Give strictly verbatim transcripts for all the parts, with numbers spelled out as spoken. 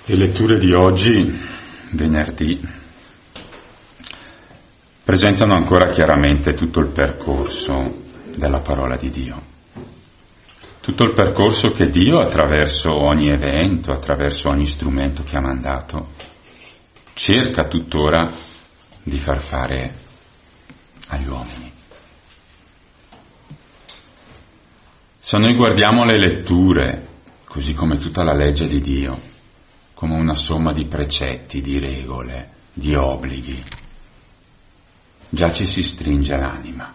Le letture di oggi, venerdì, presentano ancora chiaramente tutto il percorso della parola di Dio. Tutto il percorso che Dio, attraverso ogni evento, attraverso ogni strumento che ha mandato, cerca tuttora di far fare agli uomini. Se noi guardiamo le letture, così come tutta la legge di Dio, come una somma di precetti, di regole, di obblighi, già ci si stringe l'anima.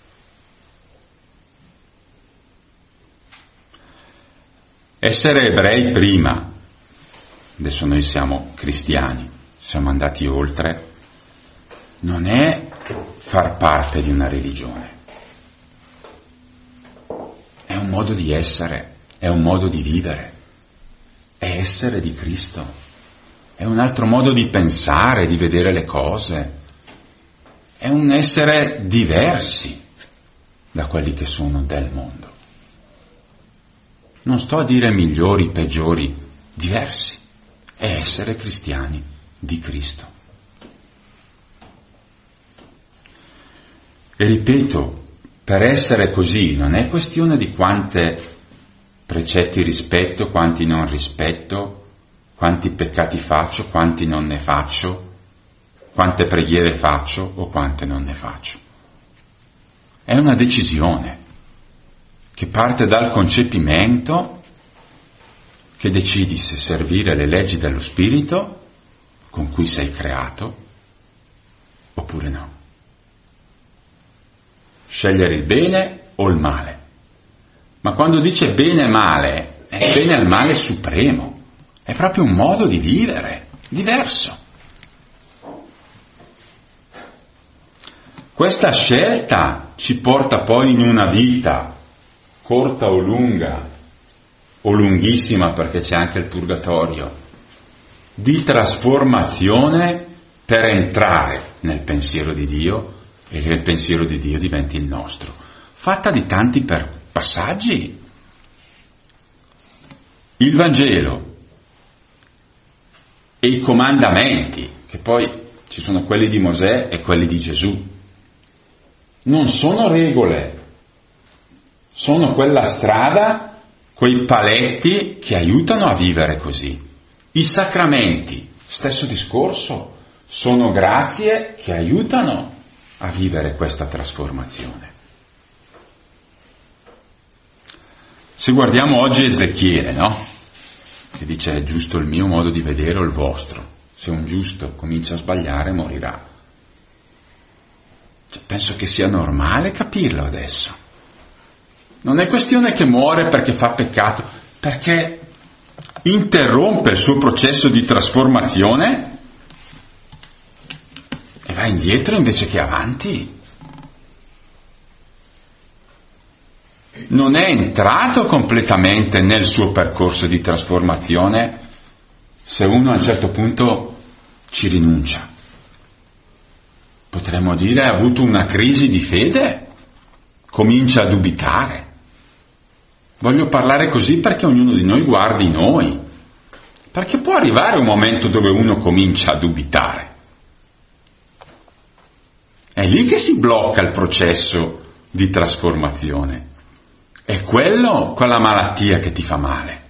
Essere ebrei prima, adesso noi siamo cristiani, siamo andati oltre, non è far parte di una religione, è un modo di essere, è un modo di vivere. È essere di Cristo, è un altro modo di pensare, di vedere le cose, è un essere diversi da quelli che sono del mondo. Non sto a dire migliori, peggiori, diversi, è essere cristiani di Cristo. E ripeto, per essere così non è questione di quante precetti rispetto, quanti non rispetto, quanti peccati faccio, quanti non ne faccio, quante preghiere faccio o quante non ne faccio. È una decisione che parte dal concepimento, che decidi se servire le leggi dello Spirito con cui sei creato oppure no. Scegliere il bene o il male. Ma quando dice bene e male, è bene e il male supremo, è proprio un modo di vivere, diverso. Questa scelta ci porta poi in una vita, corta o lunga, o lunghissima perché c'è anche il purgatorio, di trasformazione per entrare nel pensiero di Dio e che il pensiero di Dio diventi il nostro, fatta di tanti per passaggi. Il Vangelo e i comandamenti, che poi ci sono quelli di Mosè e quelli di Gesù, non sono regole, sono quella strada, quei paletti che aiutano a vivere così. I sacramenti, stesso discorso, sono grazie che aiutano a vivere questa trasformazione. Se guardiamo oggi Ezechiele, no? Che dice è giusto il mio modo di vedere o il vostro. Se un giusto comincia a sbagliare morirà. Cioè, penso che sia normale capirlo adesso. Non è questione che muore perché fa peccato, perché interrompe il suo processo di trasformazione e va indietro invece che avanti. Non è entrato completamente nel suo percorso di trasformazione se uno a un certo punto ci rinuncia. Potremmo dire ha avuto una crisi di fede, comincia a dubitare. Voglio parlare così perché ognuno di noi guardi noi, perché può arrivare un momento dove uno comincia a dubitare. È lì che si blocca il processo di trasformazione. È quello, quella malattia che ti fa male.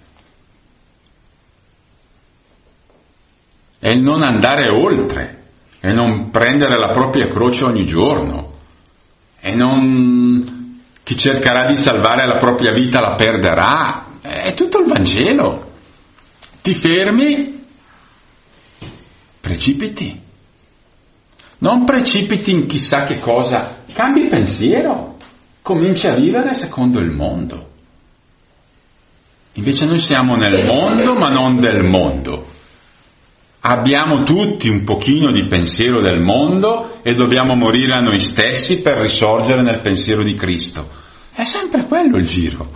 È il non andare oltre, è non prendere la propria croce ogni giorno, è non... chi cercherà di salvare la propria vita la perderà. È tutto il Vangelo. Ti fermi, precipiti. Non precipiti in chissà che cosa, cambi pensiero. Cominci a vivere secondo il mondo. Invece noi siamo nel mondo, ma non del mondo. Abbiamo tutti un pochino di pensiero del mondo e dobbiamo morire a noi stessi per risorgere nel pensiero di Cristo. È sempre quello il giro.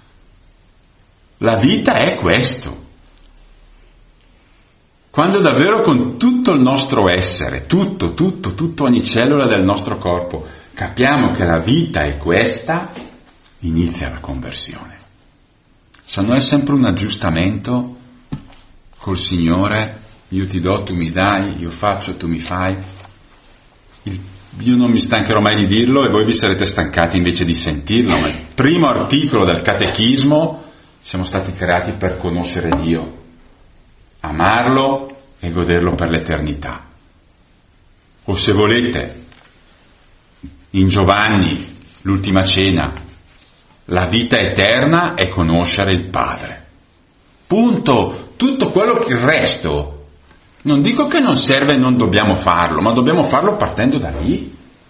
La vita è questo. Quando davvero con tutto il nostro essere, tutto, tutto, tutto, ogni cellula del nostro corpo, capiamo che la vita è questa, inizia la conversione. Se no è sempre un aggiustamento col Signore, io ti do, tu mi dai, io faccio, tu mi fai. Il, io non mi stancherò mai di dirlo e voi vi sarete stancati invece di sentirlo, ma il primo articolo del Catechismo: siamo stati creati per conoscere Dio, amarlo e goderlo per l'eternità. O se volete, in Giovanni, l'ultima cena, la vita eterna è conoscere il Padre. Punto. Tutto quello che il resto, non dico che non serve e non dobbiamo farlo, ma dobbiamo farlo partendo da lì.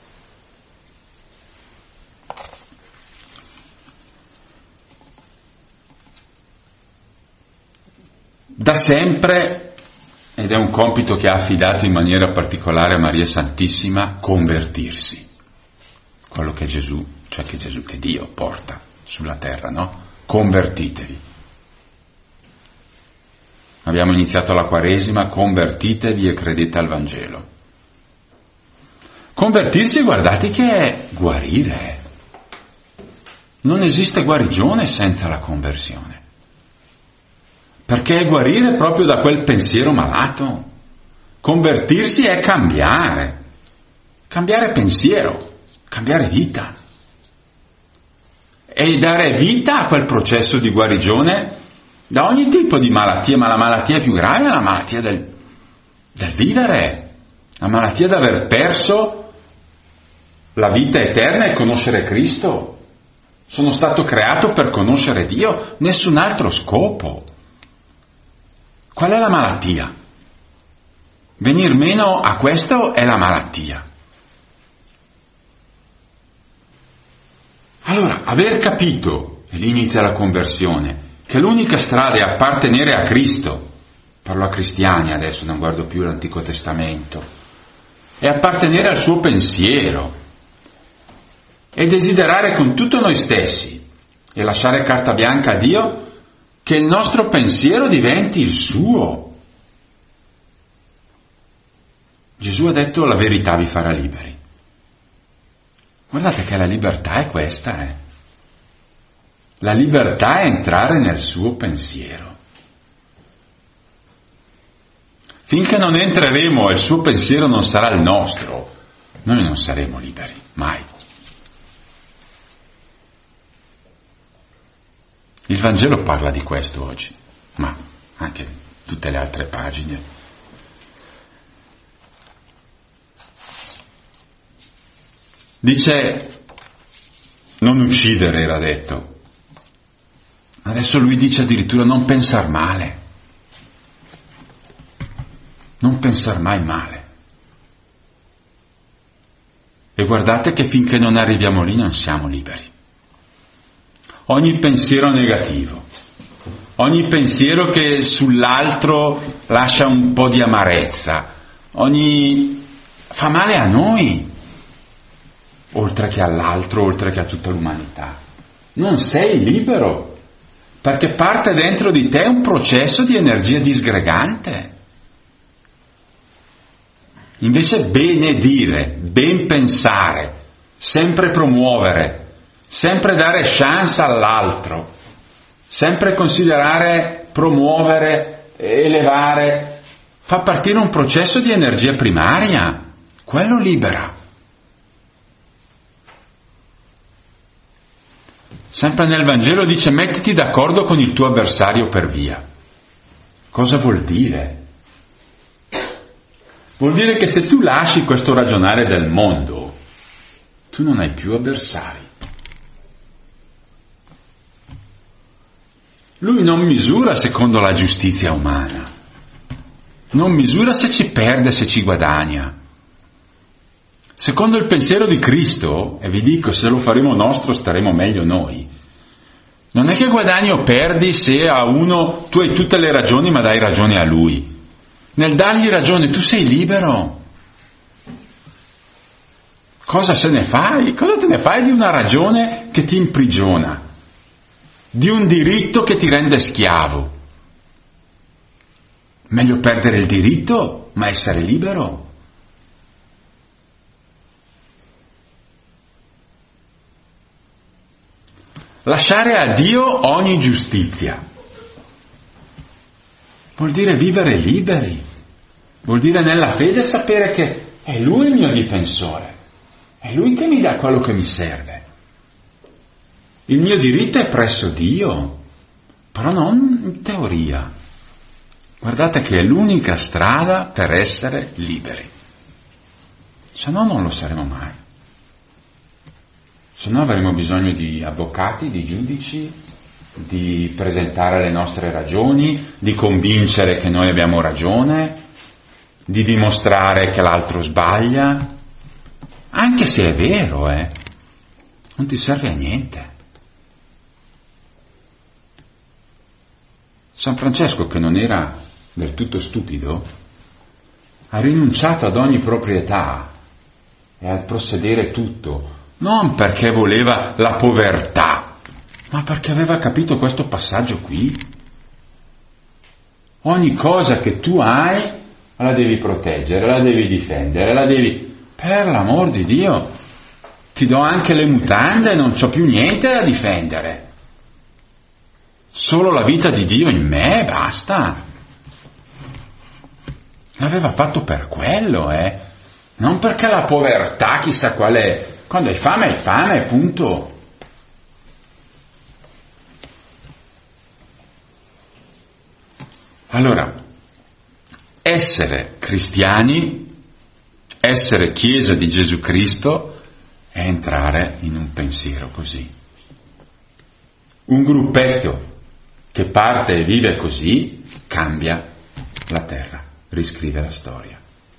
Da sempre, ed è un compito che ha affidato in maniera particolare a Maria Santissima, convertirsi. Quello che Gesù, cioè che Gesù, che Dio porta sulla terra, no? Convertitevi. Abbiamo iniziato la Quaresima, convertitevi e credete al Vangelo. Convertirsi, guardate che è guarire. Non esiste guarigione senza la conversione. Perché è guarire proprio da quel pensiero malato. Convertirsi è cambiare. Cambiare pensiero, cambiare vita. E dare vita a quel processo di guarigione da ogni tipo di malattia, ma la malattia più grave è la malattia del, del vivere, la malattia di aver perso la vita eterna e conoscere Cristo. Sono stato creato per conoscere Dio, nessun altro scopo. Qual è la malattia? Venir meno a questo è la malattia. Allora, aver capito, e lì inizia la conversione, che l'unica strada è appartenere a Cristo, parlo a cristiani adesso, non guardo più l'Antico Testamento, è appartenere al suo pensiero e desiderare con tutto noi stessi e lasciare carta bianca a Dio che il nostro pensiero diventi il suo. Gesù ha detto: la verità vi farà liberi. Guardate che la libertà è questa, eh. La libertà è entrare nel suo pensiero. Finché non entreremo e il suo pensiero non sarà il nostro, noi non saremo liberi, mai. Il Vangelo parla di questo oggi, ma anche tutte le altre pagine. Dice: non uccidere, era detto. Adesso lui dice addirittura non pensar male. Non pensar mai male. E guardate che finché non arriviamo lì non siamo liberi. Ogni pensiero negativo, ogni pensiero che sull'altro lascia un po' di amarezza, ogni fa male a noi, oltre che all'altro, oltre che a tutta l'umanità. Non sei libero. Perché parte dentro di te un processo di energia disgregante. Invece benedire, ben pensare, sempre promuovere, sempre dare chance all'altro, sempre considerare, promuovere, elevare, fa partire un processo di energia primaria, quello libera. Sempre nel Vangelo dice: mettiti d'accordo con il tuo avversario per via. Cosa vuol dire? Vuol dire che se tu lasci questo ragionare del mondo, tu non hai più avversari. Lui non misura secondo la giustizia umana, non misura se ci perde, se ci guadagna. Secondo il pensiero di Cristo, e vi dico, se lo faremo nostro staremo meglio noi, non è che guadagni o perdi se a uno tu hai tutte le ragioni ma dai ragione a lui. Nel dargli ragione tu sei libero. Cosa se ne fai? Cosa te ne fai di una ragione che ti imprigiona? Di un diritto che ti rende schiavo? Meglio perdere il diritto ma essere libero. Lasciare a Dio ogni giustizia. vuol dire vivere liberi, vuol dire nella fede sapere che è Lui il mio difensore, è Lui che mi dà quello che mi serve. Il mio diritto è presso Dio, però non in teoria. Guardate che è l'unica strada per essere liberi, se no non lo saremo mai. Se no avremo bisogno di avvocati, di giudici, di presentare le nostre ragioni, di convincere che noi abbiamo ragione, di dimostrare che l'altro sbaglia, anche se è vero, eh, non ti serve a niente. San Francesco, che non era del tutto stupido, ha rinunciato ad ogni proprietà e a possedere tutto, non perché voleva la povertà, ma perché aveva capito questo passaggio qui. Ogni cosa che tu hai la devi proteggere, la devi difendere, la devi... Per l'amor di Dio, ti do anche le mutande e non c'ho più niente da difendere. Solo la vita di Dio in me, basta. L'aveva fatto per quello, eh. Non perché la povertà chissà qual è. Quando hai fame hai fame, punto. Allora, essere cristiani, essere Chiesa di Gesù Cristo, è entrare in un pensiero così. Un gruppetto che parte e vive così cambia la terra, riscrive la storia.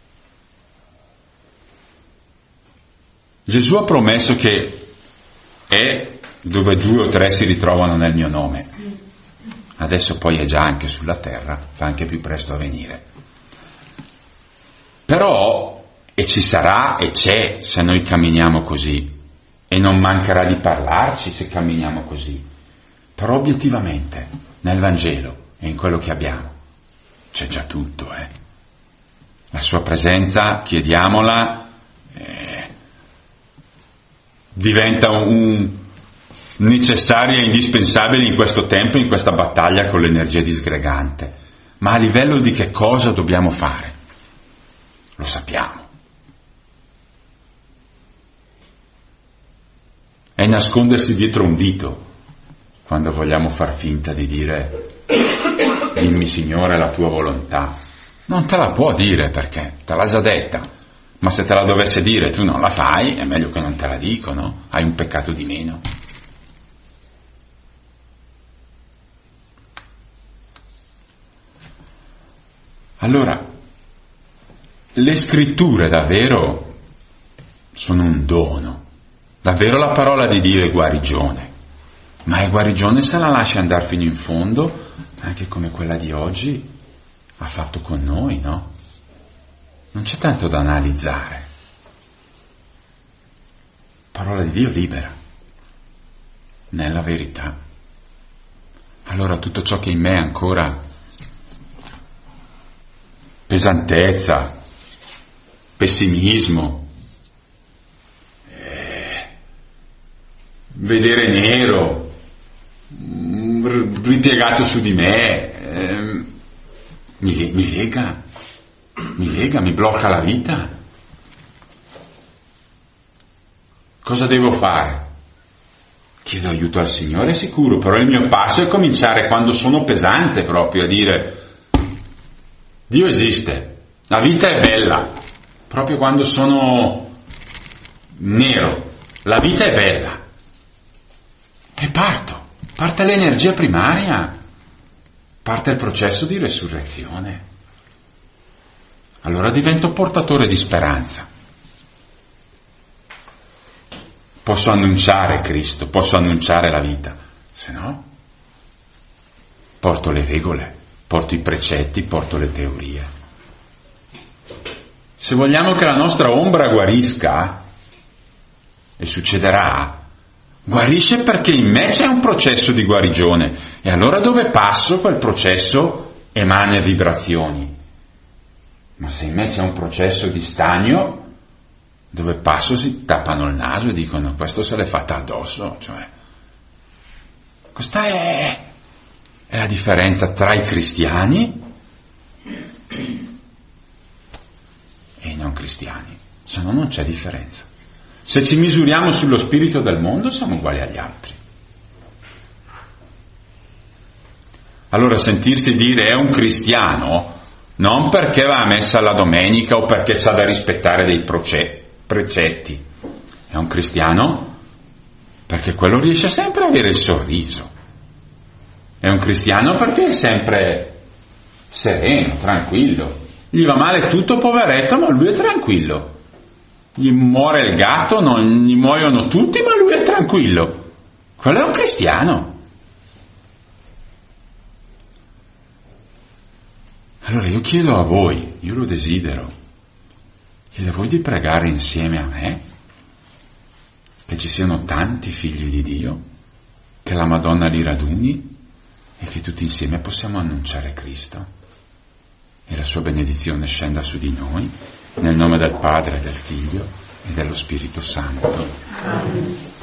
Gesù ha promesso che è dove due o tre si ritrovano nel mio nome. Adesso poi è già anche sulla terra, fa anche più presto a venire. Però, e ci sarà e c'è se noi camminiamo così, e non mancherà di parlarci se camminiamo così, però obiettivamente nel Vangelo e in quello che abbiamo c'è già tutto, eh. La sua presenza, chiediamola, eh, diventa un necessaria e indispensabile in questo tempo, in questa battaglia con l'energia disgregante. Ma a livello di che cosa dobbiamo fare? Lo sappiamo. È nascondersi dietro un dito quando vogliamo far finta di dire dimmi Signore la tua volontà. Non te la può dire perché te l'ha già detta, ma se te la dovesse dire tu non la fai, è meglio che non te la dico, no? Hai un peccato di meno. Allora, le scritture davvero sono un dono, davvero la parola di Dio è guarigione, ma è guarigione se la lasci andare fino in fondo, anche come quella di oggi ha fatto con noi, no? Non c'è tanto da analizzare. Parola di Dio libera, nella verità. Allora tutto ciò che in me è ancora pesantezza, pessimismo, eh, vedere nero, ripiegato su di me, eh, mi, mi lega, mi lega, mi blocca la vita. Cosa devo fare? Chiedo aiuto al Signore, sicuro, però il mio passo è cominciare quando sono pesante proprio a dire Dio esiste, la vita è bella, proprio quando sono nero, la vita è bella. E parto, parte l'energia primaria, parte il processo di resurrezione. Allora divento portatore di speranza. Posso annunciare Cristo, posso annunciare la vita, se no porto le regole, porto i precetti, porto le teorie. Se vogliamo che la nostra ombra guarisca, e succederà, guarisce perché in me c'è un processo di guarigione, e allora dove passo quel processo emana vibrazioni. Ma se in me c'è un processo di stagno, dove passo si tappano il naso e dicono questo se l'è fatta addosso, cioè questa è, è la differenza tra i cristiani cristiani, se no non c'è differenza. Se ci misuriamo sullo spirito del mondo siamo uguali agli altri. Allora sentirsi dire è un cristiano non perché va a messa la domenica o perché c'ha da rispettare dei proce- precetti, è un cristiano perché quello riesce sempre ad avere il sorriso, è un cristiano perché è sempre sereno, tranquillo, gli va male tutto poveretto ma lui è tranquillo, gli muore il gatto, non gli muoiono tutti ma lui è tranquillo, quello è un cristiano. Allora io chiedo a voi, io lo desidero, chiedo a voi di pregare insieme a me, che ci siano tanti figli di Dio, che la Madonna li raduni e che tutti insieme possiamo annunciare Cristo e la sua benedizione scenda su di noi, nel nome del Padre, del Figlio e dello Spirito Santo. Amen.